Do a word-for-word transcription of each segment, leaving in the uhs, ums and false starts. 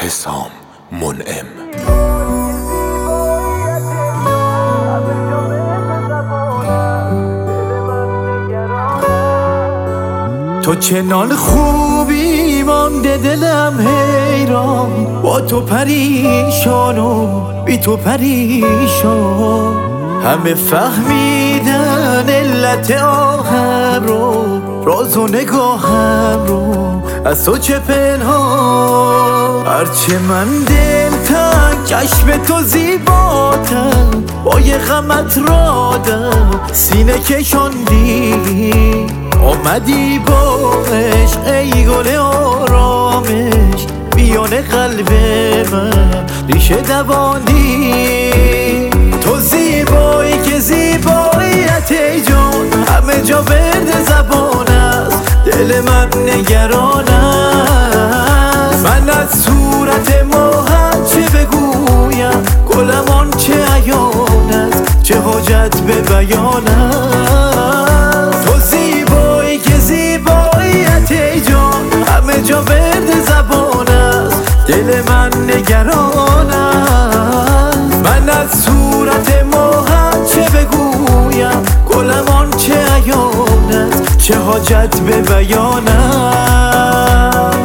حسام منعم. تو چنان خوبی مانده دلم حیران، با تو پریشان و بی تو پریشان. همه فهمیدن علت آهم رو، راز و نگاهم رو از تو چه پنهان. هرچه من دلتنگ چشم تو زیباتر، با یه غمت رادم سینه کشاندی. آمدی با عشق ای گل آرامش، میان قلب من ریشه دوانی. تو زیبایی که زیباییت ای جان، همه جا ورد زبان است، دل من نگران است. من از صورت ماهت چه بگویم، گلم آن چه عیان است، چه حاجت به بیان است. تو زیبایی که زیباییت ای جان، همه جا ورد زبان است، دل من نگران است. من از صورت ماهت چه بگویم، گلم آن چه عیان است، چه حاجت به بیان است.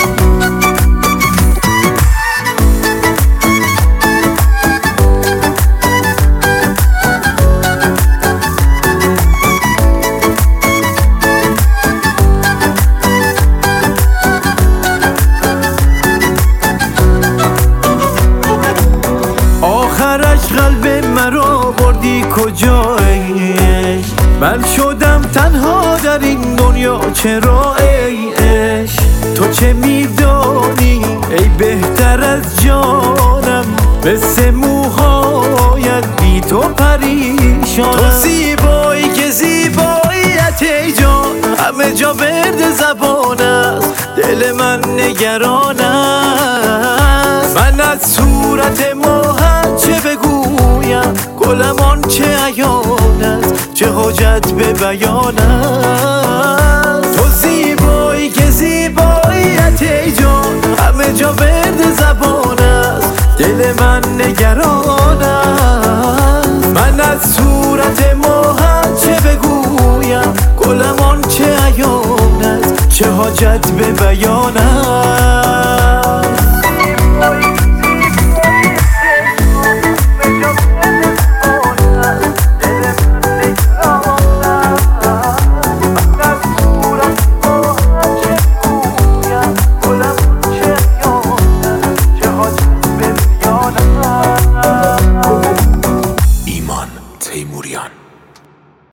قلب مرا بردی کجایی؟ من شدم تنها در این دنیا، چرا ای عشق؟ تو چه میدانی ای بهتر از جانم، مثل موهایت بی تو پریشانم. تو زیبایی که زیباییت ای جان، همه جا ورد زبان است، دل من نگران است. من از صورت ماهت چه بگویم، گلم آن چه عیان است، چه حاجت به بیان است. تو زیبایی که زیباییت ای جان، همه جا ورد زبان است، دل من نگران است. من از صورت ماهت چه بگویم، گلم آن چه عیان است، چه حاجت به بیان است. ایمان تیموریان.